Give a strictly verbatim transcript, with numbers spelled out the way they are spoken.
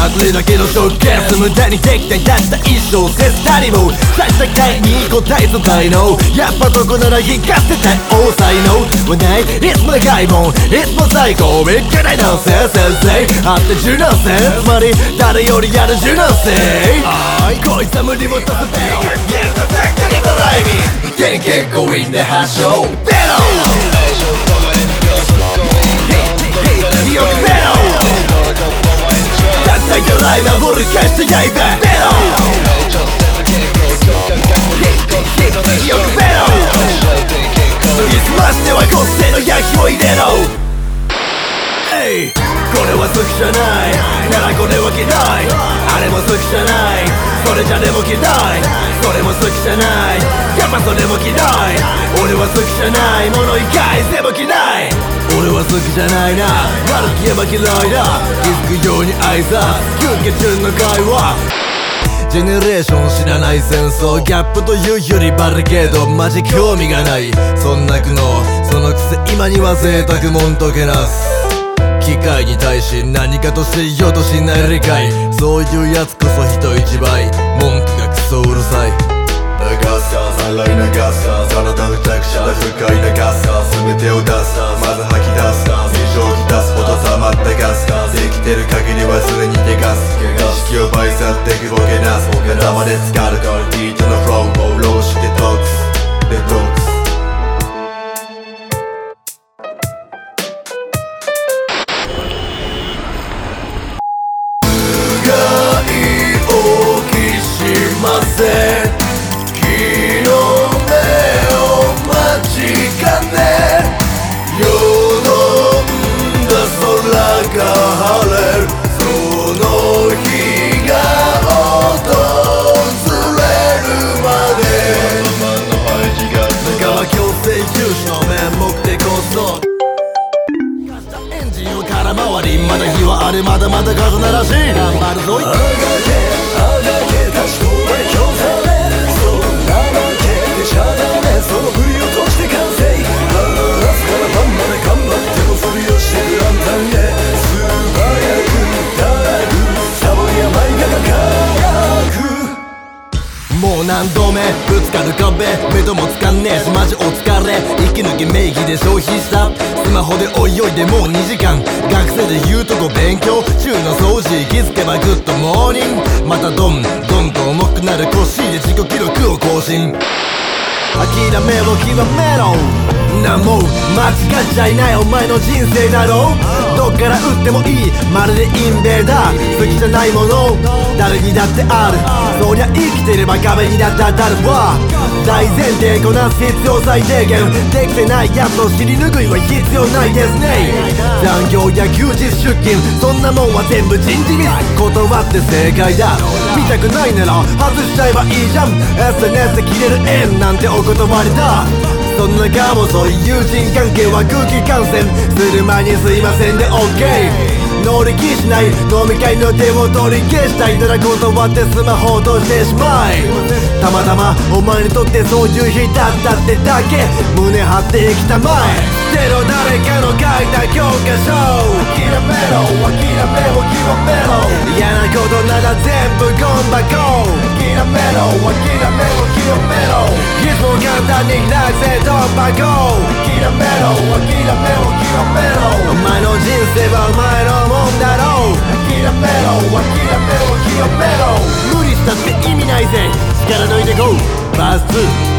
外れだけのショッケース無駄にできたたった一生絶対にも最初回に答えと才能やっぱどこなら引かせたい大才能はないいつも長いもんいつも最高めっちゃないナンセンス先生あって柔軟性つまり誰よりやる柔軟性こいつは無理もさせてよ Yes, the fact that you believe me 元気強引で発症ベロよくベロ叩いてライバーボール返して刃ベロよくベロ研ぎ澄ましては個性の焼きを入れろこれは好きじゃないならこれは嫌いあれも好きじゃないそれじゃでも嫌いそれも好きじゃないやっぱそれも嫌い俺は好きじゃないもの以外全部嫌い俺は好きじゃないな悪気は嫌いだ気づくように挨拶休憩中の会話ジェネレーション知らない戦争ギャップというよりバリケードマジ興味がないそんな苦悩そのくせ今には贅沢もんとけなす機械に対し何かとしようとしない理解そういうやつこそ人一倍文句がクソうるさい流すさ再来流すさその他付着した深い流すさ全てを出すさまず吐き出すさ水蒸気出すほど溜まったガス生きてる限りは常に手がす意識を倍去ってくボケなす頭で浸かるビートのフローローしてトークスデトークスまだ日はあれまだまだ数ならしい頑張るぞいあがけあがけ立ち止まり強されそんな負けてちゃダメその振り落として完成朝から晩まで頑張ってこそりをしてくランタンへ素早くダイブサボりや舞が輝くもう何度目ぶつかる壁目ともつかんねえしマジお疲れ息抜き名義で消費したスマホでおいおいでもうにじかん学生で言うとこ勉強週の掃除気づけばグッドモーニングまたどんどんと重くなる腰で自己記録を更新諦めろ極めろなんも間違っちゃいないお前の人生だろどっから打ってもいいまるでインベーダー好きじゃないもの誰にだってあるそりゃ生きてれば壁にだって当たるわ大前提こなす必要最低限できてないやつの尻拭いは必要ないですね残業や休日出勤そんなもんは全部人事ミス断って正解だ見たくないなら外しちゃえばいいじゃん エスエヌエス で切れる縁なんてお断りだそんなかもそういう友人関係は空気感染する前にすいませんで OK乗り気しない飲み会の手を取り消したいなら断ってスマホ落としてしまいたまたまお前にとってそういう日だったってだけ胸張って生きたまえ捨てろ誰かの書いた教科書諦めろ諦めを極めろ嫌なことなら全部ゴン箱諦めろ諦めを極めろいつも簡単に開くせ突破口諦めろ諦めを極めろお前の人生はお前のもんだろう諦めろ諦めを極めろ無理したって意味ないぜ力抜いてこうバースツー